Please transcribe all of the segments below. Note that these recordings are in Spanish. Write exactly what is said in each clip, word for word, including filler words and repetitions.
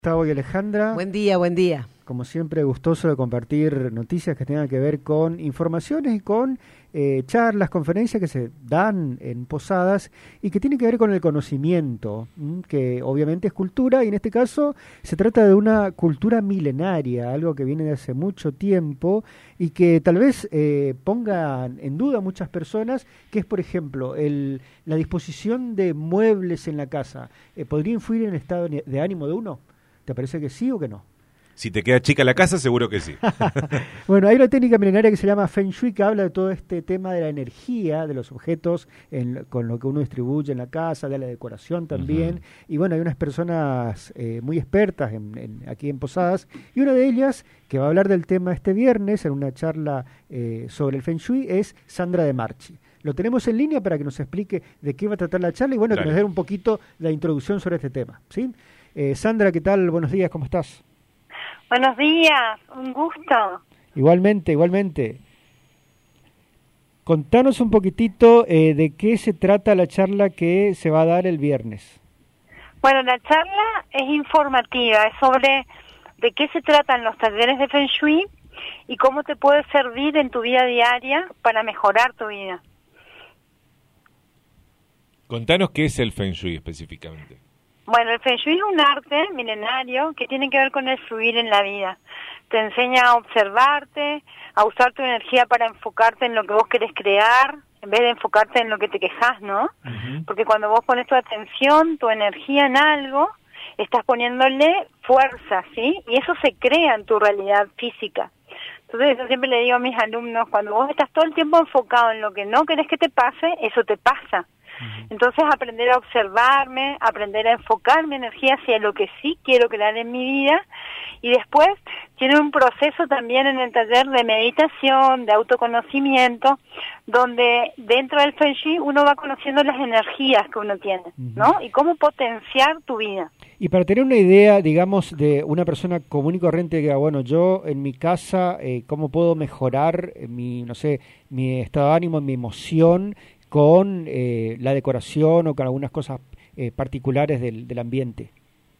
Gustavo y Alejandra. Buen día, buen día. Como siempre, gustoso de compartir noticias que tengan que ver con informaciones y con eh, charlas, conferencias que se dan en posadas y que tienen que ver con el conocimiento, ¿m? Que obviamente es cultura y en este caso se trata de una cultura milenaria, algo que viene de hace mucho tiempo y que tal vez eh, ponga en duda a muchas personas, que es, por ejemplo, el, la disposición de muebles en la casa. Eh, ¿Podría influir en el estado de ánimo de uno? ¿Te parece que sí o que no? Si te queda chica la casa, seguro que sí. Bueno, hay una técnica milenaria que se llama Feng Shui, que habla de todo este tema de la energía, de los objetos en, con lo que uno distribuye en la casa, de la decoración también. Uh-huh. Y bueno, hay unas personas eh, muy expertas en, en, aquí en Posadas, y una de ellas, que va a hablar del tema este viernes en una charla eh, sobre el Feng Shui, es Sandra de Marchi. Lo tenemos en línea para que nos explique de qué va a tratar la charla y bueno, claro, que nos dé un poquito la introducción sobre este tema, ¿sí? Eh, Sandra, ¿qué tal? Buenos días, ¿cómo estás? Buenos días, un gusto. Igualmente, igualmente. Contanos un poquitito eh, de qué se trata la charla que se va a dar el viernes. Bueno, la charla es informativa, es sobre de qué se tratan los talleres de Feng Shui y cómo te puede servir en tu vida diaria para mejorar tu vida. Contanos qué es el Feng Shui específicamente. Bueno, el Feng Shui es un arte milenario que tiene que ver con el fluir en la vida. Te enseña a observarte, a usar tu energía para enfocarte en lo que vos querés crear, en vez de enfocarte en lo que te quejas, ¿no? Uh-huh. Porque cuando vos pones tu atención, tu energía en algo, estás poniéndole fuerza, ¿sí? Y eso se crea en tu realidad física. Entonces yo siempre le digo a mis alumnos, cuando vos estás todo el tiempo enfocado en lo que no querés que te pase, eso te pasa. Entonces aprender a observarme, aprender a enfocar mi energía hacia lo que sí quiero crear en mi vida y después tiene un proceso también en el taller de meditación, de autoconocimiento, donde dentro del Feng Shui uno va conociendo las energías que uno tiene, ¿no? Y cómo potenciar tu vida. Y para tener una idea, digamos, de una persona común y corriente que diga, bueno, yo en mi casa, eh, ¿cómo puedo mejorar mi, no sé, mi estado de ánimo, mi emoción con eh, la decoración o con algunas cosas eh, particulares del, del ambiente?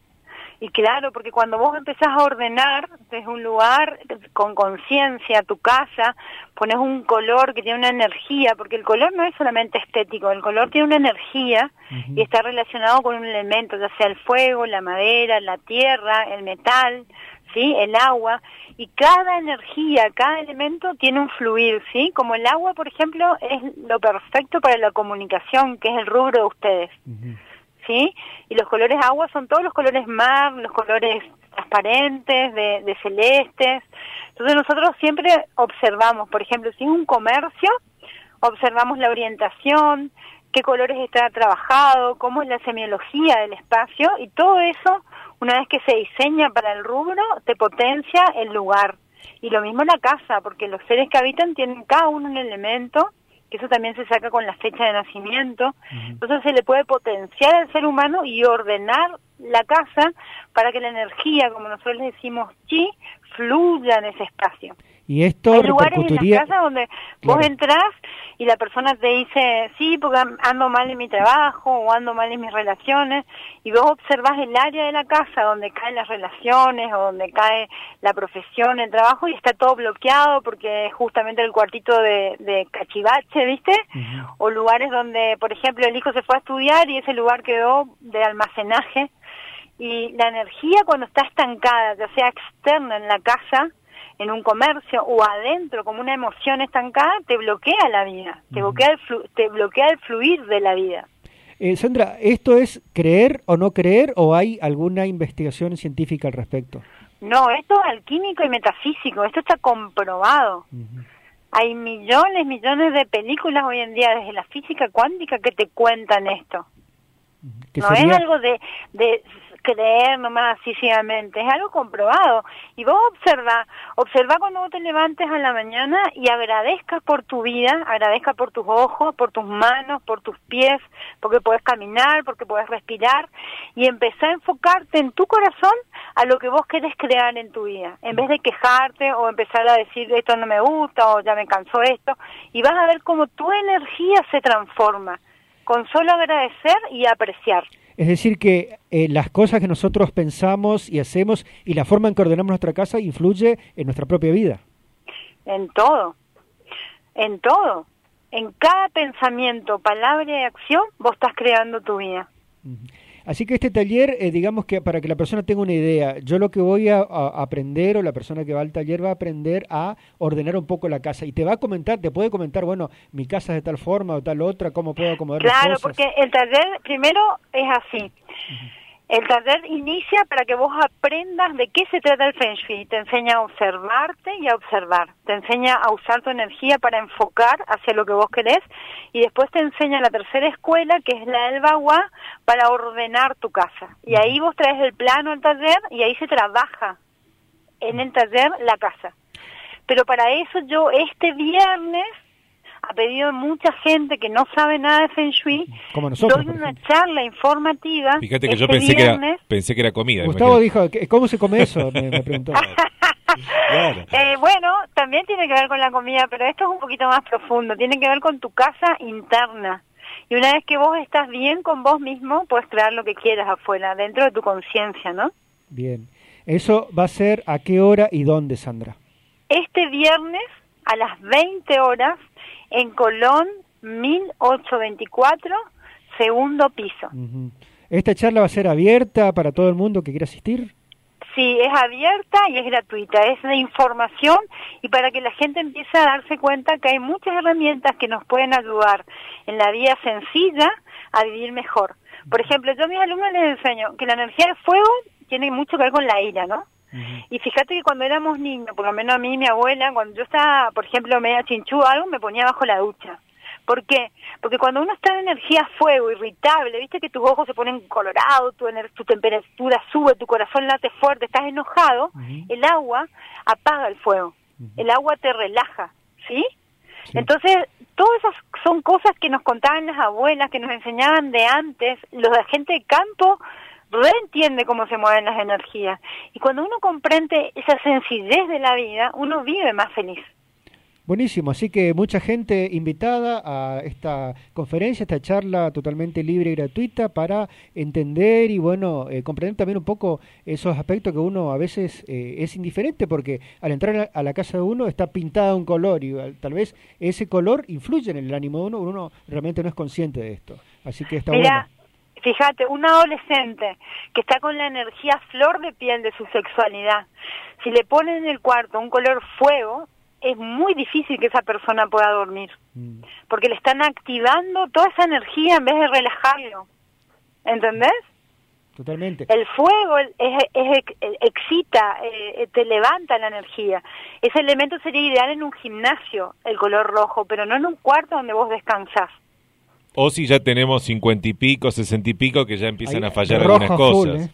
Y claro, porque cuando vos empezás a ordenar desde un lugar con conciencia tu casa, pones un color que tiene una energía, porque el color no es solamente estético, el color tiene una energía uh-huh. y está relacionado con un elemento, ya sea el fuego, la madera, la tierra, el metal, ¿sí? El agua, y cada energía, cada elemento tiene un fluir, ¿sí? Como el agua, por ejemplo, es lo perfecto para la comunicación, que es el rubro de ustedes, uh-huh. ¿sí? Y los colores agua son todos los colores mar, los colores transparentes, de, de celestes. Entonces nosotros siempre observamos, por ejemplo, si es un comercio, observamos la orientación, qué colores está trabajado, cómo es la semiología del espacio, y todo eso, una vez que se diseña para el rubro, te potencia el lugar. Y lo mismo la casa, porque los seres que habitan tienen cada uno un elemento, que eso también se saca con la fecha de nacimiento. Uh-huh. Entonces se le puede potenciar al ser humano y ordenar la casa para que la energía, como nosotros le decimos chi, fluya en ese espacio. Y esto hay lugares repercutiría... en las casas donde claro. vos entrás y la persona te dice, sí, porque ando mal en mi trabajo o ando mal en mis relaciones, y vos observás el área de la casa donde caen las relaciones o donde cae la profesión, el trabajo, y está todo bloqueado porque es justamente el cuartito de, de cachivache, ¿viste? Uh-huh. O lugares donde, por ejemplo, el hijo se fue a estudiar y ese lugar quedó de almacenaje, y la energía cuando está estancada, ya sea externa en la casa, en un comercio o adentro como una emoción estancada, te bloquea la vida, te bloquea el, flu- te bloquea el fluir de la vida. Eh, Sandra, ¿esto es creer o no creer o hay alguna investigación científica al respecto? No, esto es alquímico y metafísico, esto está comprobado. Uh-huh. Hay millones, millones de películas hoy en día desde la física cuántica que te cuentan esto. No sería... es algo de... de creer nomás así ciegamente, es algo comprobado. Y vos observa, observa cuando vos te levantes a la mañana y agradezcas por tu vida, agradezcas por tus ojos, por tus manos, por tus pies, porque podés caminar, porque podés respirar, y empezá a enfocarte en tu corazón a lo que vos querés crear en tu vida, en vez de quejarte o empezar a decir esto no me gusta o ya me cansó esto, y vas a ver cómo tu energía se transforma con solo agradecer y apreciar. Es decir, que eh, las cosas que nosotros pensamos y hacemos y la forma en que ordenamos nuestra casa influye en nuestra propia vida. En todo, en todo. En cada pensamiento, palabra y acción, vos estás creando tu vida. Así que este taller, eh, digamos que para que la persona tenga una idea, yo lo que voy a, a aprender, o la persona que va al taller va a aprender a ordenar un poco la casa, y te va a comentar, te puede comentar, bueno, mi casa es de tal forma o tal otra, cómo puedo acomodar Claro, las cosas. porque el taller primero es así. Uh-huh. El taller inicia para que vos aprendas de qué se trata el Feng Shui. Te enseña a observarte y a observar. Te enseña a usar tu energía para enfocar hacia lo que vos querés. Y después te enseña la tercera escuela, que es la del Bagua, para ordenar tu casa. Y ahí vos traes el plano al taller y ahí se trabaja en el taller la casa. Pero para eso yo este viernes, a pedido de mucha gente que no sabe nada de Feng Shui, como nosotros, doy una charla informativa. Fíjate que este yo pensé que, viernes. era, pensé que era comida. Gustavo imagínate. dijo, ¿cómo se come eso? Me, me preguntó. Claro. eh, bueno, también tiene que ver con la comida, pero esto es un poquito más profundo. Tiene que ver con tu casa interna. Y una vez que vos estás bien con vos mismo, puedes crear lo que quieras afuera, dentro de tu conciencia, ¿no? Bien. ¿Eso va a ser a qué hora y dónde, Sandra? Este viernes, a las veinte horas, en Colón, mil ochocientos veinticuatro, segundo piso. Uh-huh. ¿Esta charla va a ser abierta para todo el mundo que quiera asistir? Sí, es abierta y es gratuita, es de información y para que la gente empiece a darse cuenta que hay muchas herramientas que nos pueden ayudar en la vida sencilla a vivir mejor. Por ejemplo, yo a mis alumnos les enseño que la energía de fuego tiene mucho que ver con la ira, ¿no? Uh-huh. Y fíjate que cuando éramos niños, por lo menos a mí y mi abuela, cuando yo estaba, por ejemplo, media chinchú o algo, me ponía bajo la ducha. ¿Por qué? Porque cuando uno está en energía fuego, irritable, viste que tus ojos se ponen colorados, tu, tu temperatura sube, tu corazón late fuerte, estás enojado, uh-huh. el agua apaga el fuego, uh-huh. el agua te relaja, ¿sí? ¿sí? Entonces, todas esas son cosas que nos contaban las abuelas, que nos enseñaban de antes, los de gente de campo reentiende cómo se mueven las energías. Y cuando uno comprende esa sencillez de la vida, uno vive más feliz. Buenísimo, así que mucha gente invitada a esta conferencia, esta charla totalmente libre y gratuita para entender y bueno, eh, comprender también un poco esos aspectos que uno a veces eh, es indiferente, porque al entrar a la, a la casa de uno está pintada un color y uh, tal vez ese color influye en el ánimo de uno, uno realmente no es consciente de esto, así que está Mira, bueno. Fíjate, un adolescente que está con la energía flor de piel de su sexualidad, si le ponen en el cuarto un color fuego, es muy difícil que esa persona pueda dormir, mm. porque le están activando toda esa energía en vez de relajarlo, ¿entendés? Totalmente. El fuego es, es, es, excita, eh, te levanta la energía. Ese elemento sería ideal en un gimnasio, el color rojo, pero no en un cuarto donde vos descansás. O si ya tenemos cincuenta y pico, sesenta y pico, que ya empiezan ahí, a fallar rojo, algunas cosas. Full, ¿eh?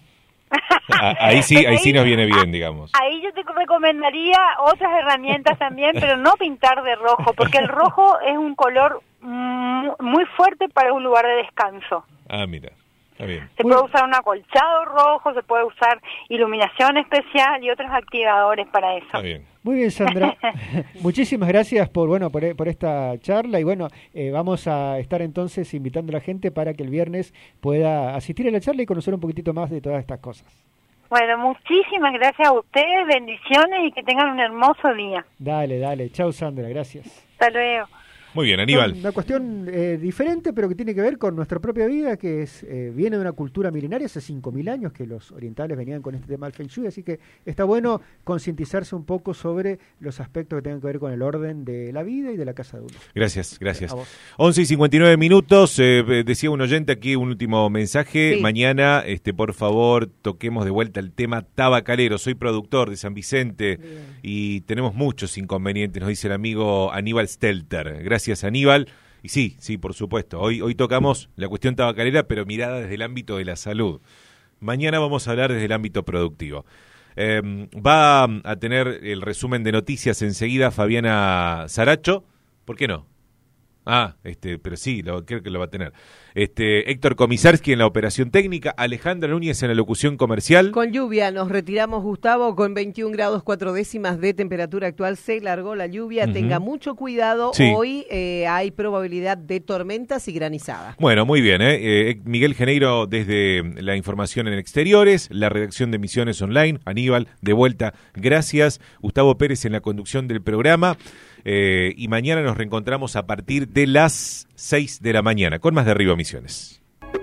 Ahí sí, ahí sí nos viene bien, digamos. Ahí yo te recomendaría otras herramientas también, pero no pintar de rojo, porque el rojo es un color muy fuerte para un lugar de descanso. Ah, mira, está bien. Se puede usar un acolchado rojo, se puede usar iluminación especial y otros activadores para eso. Está bien. Muy bien, Sandra. Muchísimas gracias por bueno por, por esta charla y bueno, eh, vamos a estar entonces invitando a la gente para que el viernes pueda asistir a la charla y conocer un poquitito más de todas estas cosas. Bueno, muchísimas gracias a ustedes, bendiciones y que tengan un hermoso día. Dale, dale. Chau, Sandra, gracias. Hasta luego. Muy bien, Aníbal. Una cuestión eh, diferente, pero que tiene que ver con nuestra propia vida, que es eh, viene de una cultura milenaria, hace cinco mil años que los orientales venían con este tema del Feng Shui, así que está bueno concientizarse un poco sobre los aspectos que tengan que ver con el orden de la vida y de la casa de uno. Gracias, gracias. once y cincuenta y nueve minutos, eh, decía un oyente aquí un último mensaje, sí. Mañana, este, por favor, toquemos de vuelta el tema tabacalero, soy productor de San Vicente bien. Y tenemos muchos inconvenientes, nos dice el amigo Aníbal Stelter. Gracias. Gracias, Aníbal. Y sí, sí, por supuesto. Hoy, hoy tocamos la cuestión tabacalera, pero mirada desde el ámbito de la salud. Mañana vamos a hablar desde el ámbito productivo. Eh, va a tener el resumen de noticias enseguida Fabiana Saracho. ¿Por qué no? Ah, este, pero sí, lo, creo que lo va a tener. Este, Héctor Komisarski en la operación técnica, Alejandra Núñez en la locución comercial. Con lluvia nos retiramos, Gustavo, con veintiún grados cuatro décimas de temperatura actual. Se largó la lluvia, uh-huh. Tenga mucho cuidado. Sí. Hoy eh, hay probabilidad de tormentas y granizada. Bueno, muy bien. ¿eh? Eh, Miguel Geneiro desde la información en exteriores, la redacción de Misiones Online. Aníbal, de vuelta, gracias. Gustavo Pérez en la conducción del programa. Eh, y mañana nos reencontramos a partir de las seis de la mañana con más de Arriba Misiones.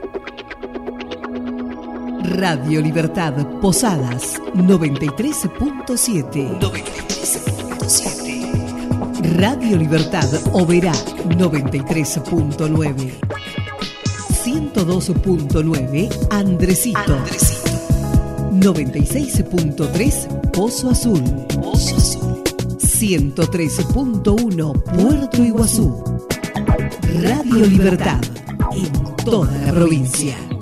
Radio Libertad Posadas noventa y tres punto siete. noventa y tres punto siete. Radio Libertad Oberá noventa y tres punto nueve. ciento dos punto nueve Andresito. Andresito. noventa y seis punto tres Pozo Azul. Pozo Azul. ciento trece punto uno Puerto Iguazú. Radio Libertad en toda la provincia.